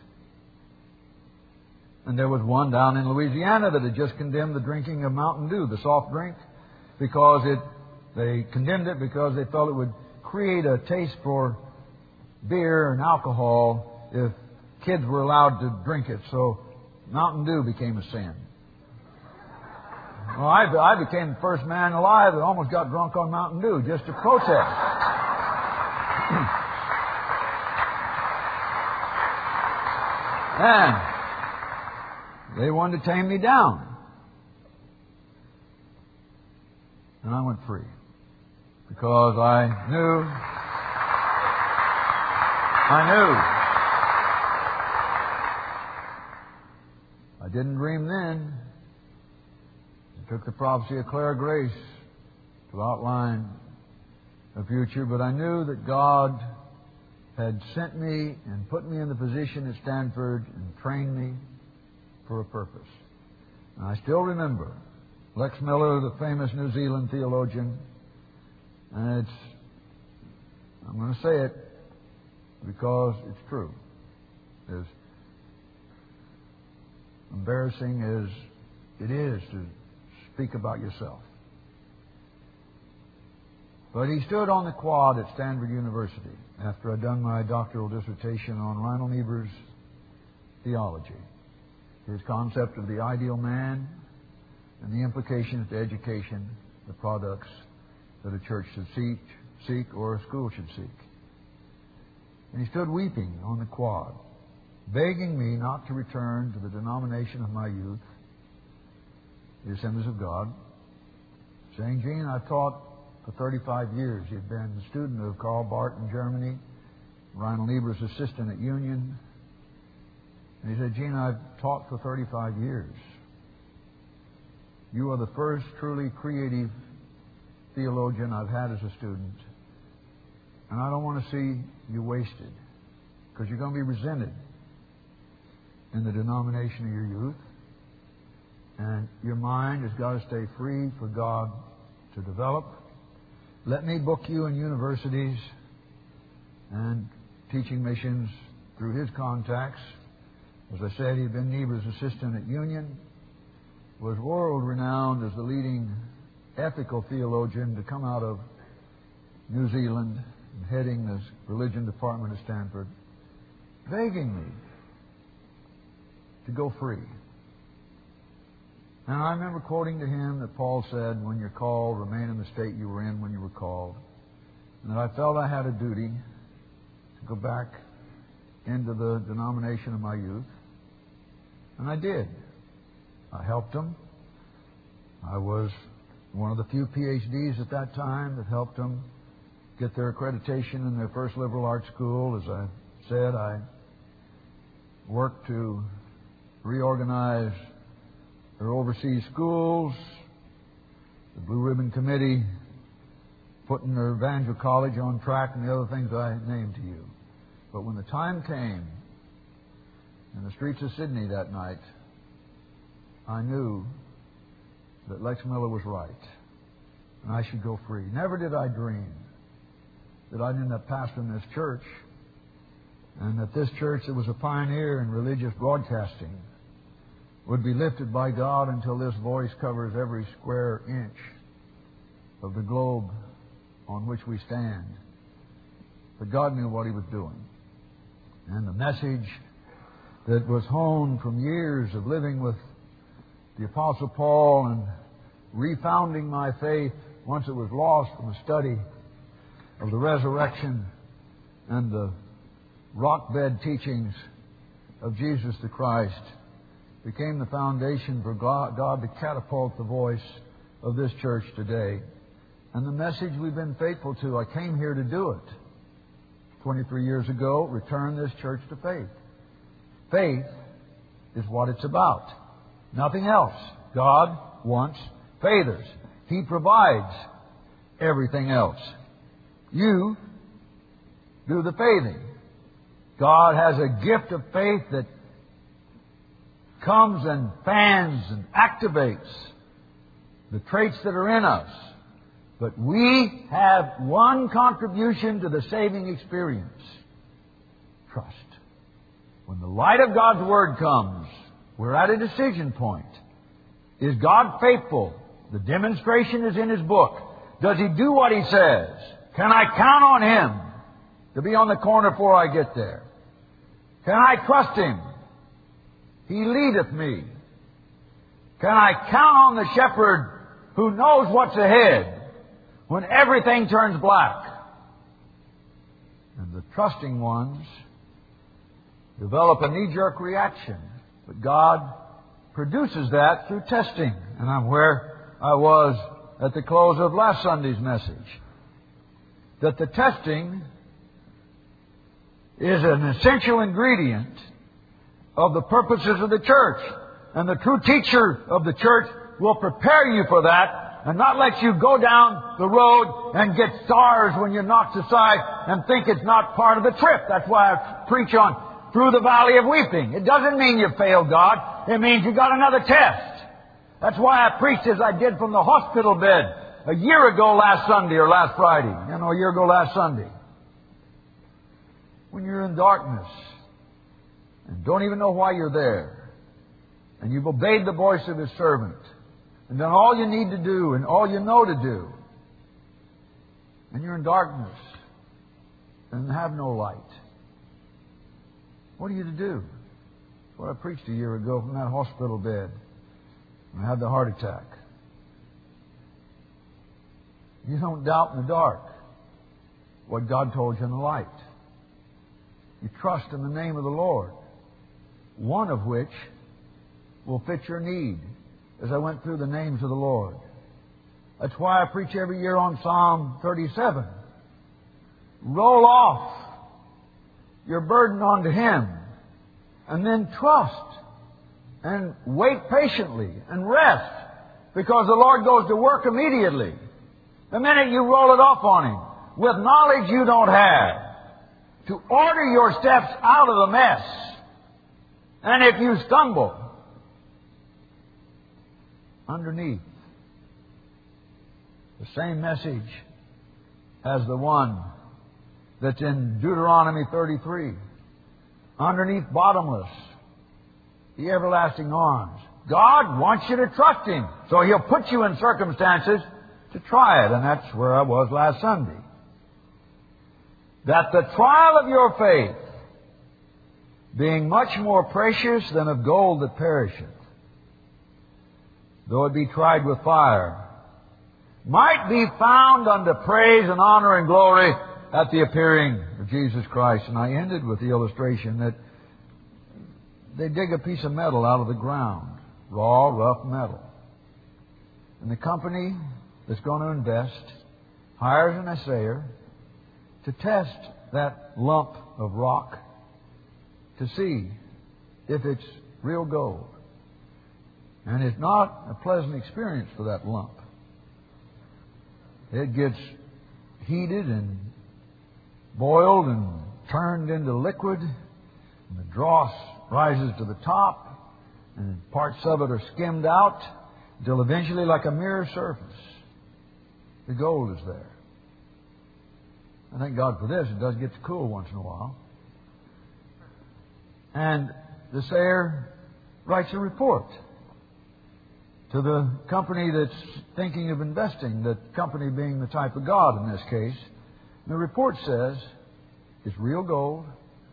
And there was one down in Louisiana that had just condemned the drinking of Mountain Dew, the soft drink, because they condemned it because they felt it would create a taste for beer and alcohol if kids were allowed to drink it. So Mountain Dew became a sin. Well, I became the first man alive that almost got drunk on Mountain Dew just to protest. And they wanted to tame me down. And I went free. Because I knew. I didn't dream then. It took the prophecy of Clara Grace to outline a future, but I knew that God had sent me and put me in the position at Stanford and trained me for a purpose. And I still remember Lex Miller, the famous New Zealand theologian, and I'm going to say it because it's true. embarrassing as it is to speak about yourself. But he stood on the quad at Stanford University after I'd done my doctoral dissertation on Reinhold Niebuhr's theology, his concept of the ideal man, and the implications to education, the products that a church should seek or a school should seek. And he stood weeping on the quad, begging me not to return to the denomination of my youth, the Assemblies of God, saying, Gene, I've taught for 35 years. He had been a student of Karl Barth in Germany, Reinhold Niebuhr's assistant at Union. And he said, Gene, I've taught for 35 years. You are the first truly creative theologian I've had as a student. And I don't want to see you wasted, because you're going to be resented in the denomination of your youth. And your mind has got to stay free for God to develop. Let me book you in universities and teaching missions through his contacts. As I said, he'd been Niebuhr's assistant at Union, was world-renowned as the leading ethical theologian to come out of New Zealand, and heading the religion department at Stanford, begging me to go free. And I remember quoting to him that Paul said, when you're called, remain in the state you were in when you were called. And that I felt I had a duty to go back into the denomination of my youth. And I did. I helped them. I was one of the few PhDs at that time that helped them get their accreditation in their first liberal arts school. As I said, I worked to reorganize their overseas schools, the Blue Ribbon Committee, putting their Evangel College on track, and the other things I named to you. But when the time came in the streets of Sydney that night, I knew that Lex Miller was right, and I should go free. Never did I dream that I'd end up pastoring this church, and that this church that was a pioneer in religious broadcasting would be lifted by God until this voice covers every square inch of the globe on which we stand. But God knew what He was doing. And the message that was honed from years of living with the Apostle Paul and refounding my faith once it was lost from the study of the resurrection and the rock-bed teachings of Jesus the Christ, became the foundation for God to catapult the voice of this church today. And the message we've been faithful to, I came here to do it. 23 years ago, return this church to faith. Faith is what it's about. Nothing else. God wants faithers. He provides everything else. You do the faithing. God has a gift of faith that comes and fans and activates the traits that are in us. But we have one contribution to the saving experience. Trust. When the light of God's Word comes, we're at a decision point. Is God faithful? The demonstration is in His book. Does He do what He says? Can I count on Him to be on the corner before I get there? Can I trust Him? He leadeth me. Can I count on the shepherd who knows what's ahead when everything turns black? And the trusting ones develop a knee-jerk reaction. But God produces that through testing. And I'm where I was at the close of last Sunday's message. That the testing is an essential ingredient of the purposes of the church. And the true teacher of the church will prepare you for that and not let you go down the road and get stars when you're knocked aside and think it's not part of the trip. That's why I preach on through the valley of weeping. It doesn't mean you failed God. It means you got another test. That's why I preached as I did from the hospital bed a year ago last Sunday or last Friday. A year ago last Sunday. When you're in darkness and don't even know why you're there, and you've obeyed the voice of His servant, and done all you need to do and all you know to do, and you're in darkness and have no light, what are you to do? That's what I preached a year ago from that hospital bed when I had the heart attack. You don't doubt in the dark what God told you in the light. You trust in the name of the Lord, one of which will fit your need, as I went through the names of the Lord. That's why I preach every year on Psalm 37. Roll off your burden onto Him, and then trust and wait patiently and rest, because the Lord goes to work immediately. The minute you roll it off on Him, with knowledge you don't have, to order your steps out of the mess. And if you stumble, underneath, the same message as the one that's in Deuteronomy 33. Underneath bottomless, the everlasting arms. God wants you to trust Him, so He'll put you in circumstances to try it. And that's where I was last Sunday. That the trial of your faith, being much more precious than of gold that perisheth, though it be tried with fire, might be found unto praise and honor and glory at the appearing of Jesus Christ. And I ended with the illustration that they dig a piece of metal out of the ground, raw, rough metal. And the company that's going to invest hires an assayer to test that lump of rock to see if it's real gold. And it's not a pleasant experience for that lump. It gets heated and boiled and turned into liquid, and the dross rises to the top, and parts of it are skimmed out until eventually, like a mirror surface, the gold is there. I thank God for this. It does get to cool once in a while. And the assayer writes a report to the company that's thinking of investing, the company being the type of God in this case. And the report says it's real gold,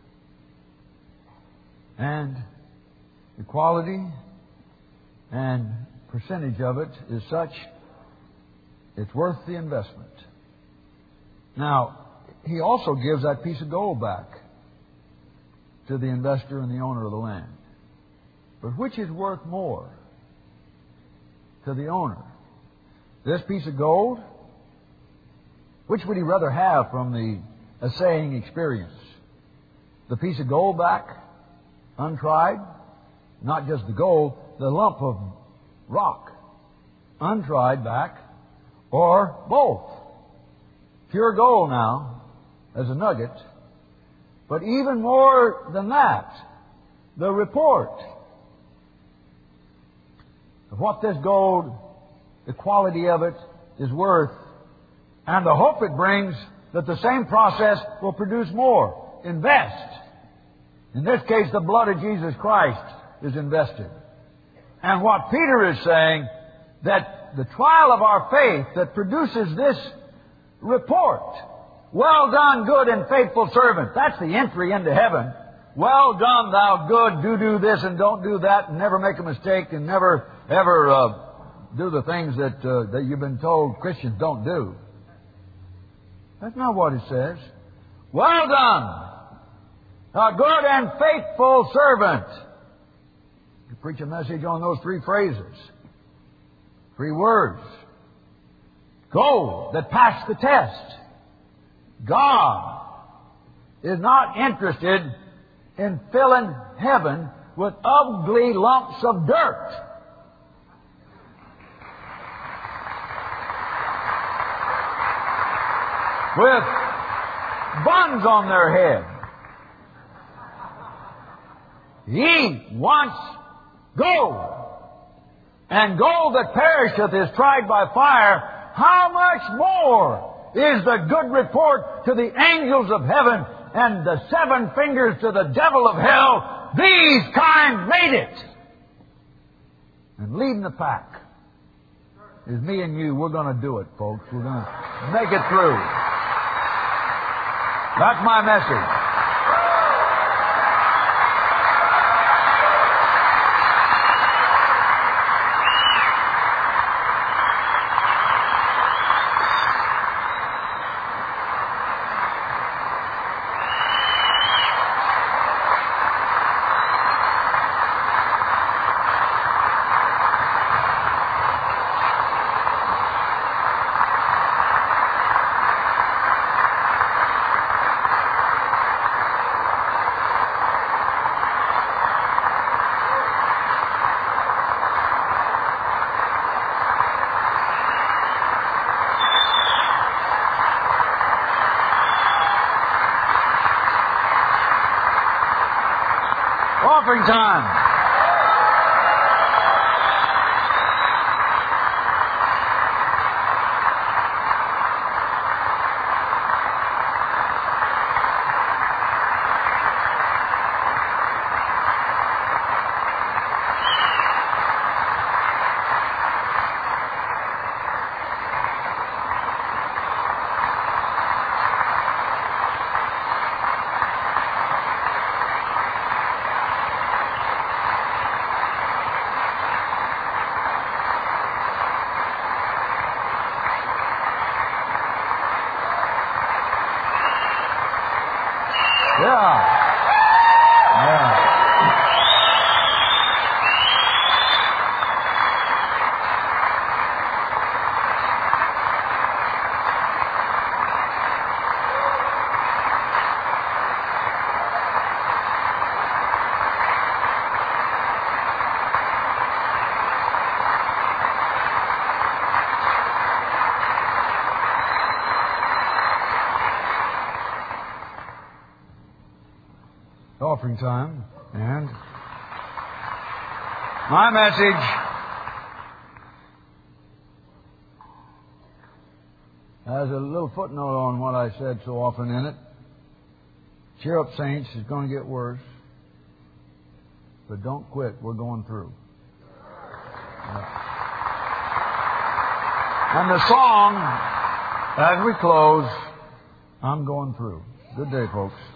and the quality and percentage of it is such it's worth the investment. Now, he also gives that piece of gold back to the investor and the owner of the land. But which is worth more to the owner? This piece of gold? Which would he rather have from the assaying experience? The piece of gold back, untried? Not just the gold, the lump of rock, untried back, or both? Pure gold now, as a nugget. But even more than that, the report of what this gold, the quality of it, is worth, and the hope it brings that the same process will produce more. Invest. In this case, the blood of Jesus Christ is invested. And what Peter is saying, that the trial of our faith that produces this report, well done, good and faithful servant. That's the entry into heaven. Well done, thou good, do this and don't do that, and never make a mistake, and never ever do the things that you've been told Christians don't do. That's not what it says. Well done, a good and faithful servant. You preach a message on those three phrases, three words. Gold that passed the test. God is not interested in filling heaven with ugly lumps of dirt. With buns on their head. He wants gold. And gold that perisheth is tried by fire. How much more is the good report to the angels of heaven and the seven fingers to the devil of hell? These kind made it. And leading the pack is me and you. We're going to do it, folks. We're going to make it through. That's my message. Offering time. Offering time. And my message has a little footnote on what I said so often in it. Cheer up, saints. It's going to get worse. But don't quit. We're going through. And the song, as we close, I'm going through. Good day, folks.